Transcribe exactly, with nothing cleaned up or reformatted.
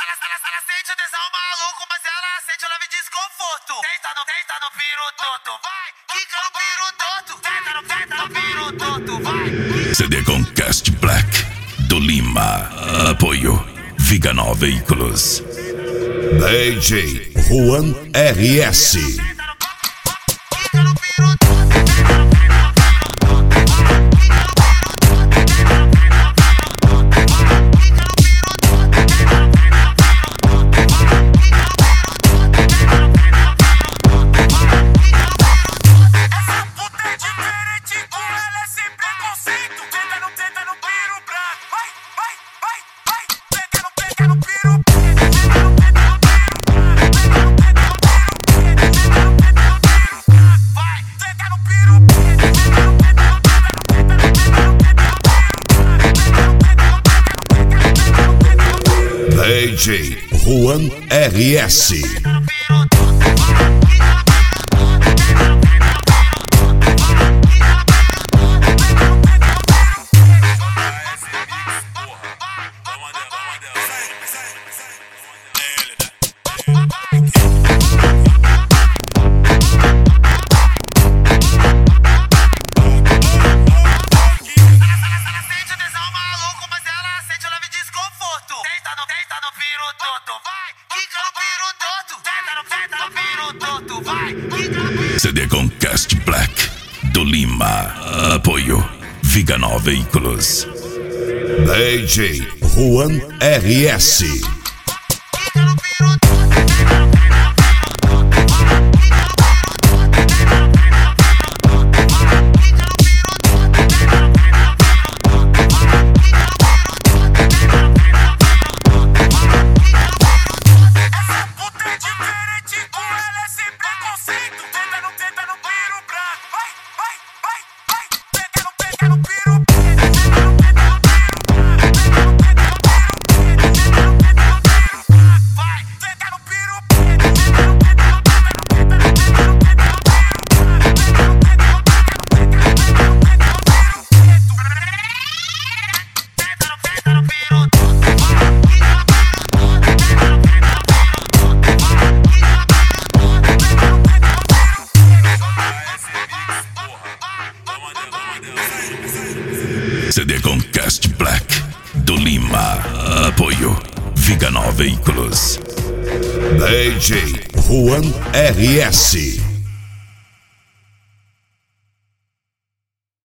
ela, ela sente o tesão maluco, mas ela sente o leve desconforto. Tenta no, tenta no piru toto, vai, quica no piru toto. Tenta no, tenta no piru toto, vai. C D com Cast Black do Lima. Apoio Viganó Veículos. D J Juan R S. D J Juan R S. C D com Cast Black do Lima. Apoio Viganó Veículos. D J Juan R S. C D com Cast Black do Lima. Apoio Viganó Veículos. D J Juan R S.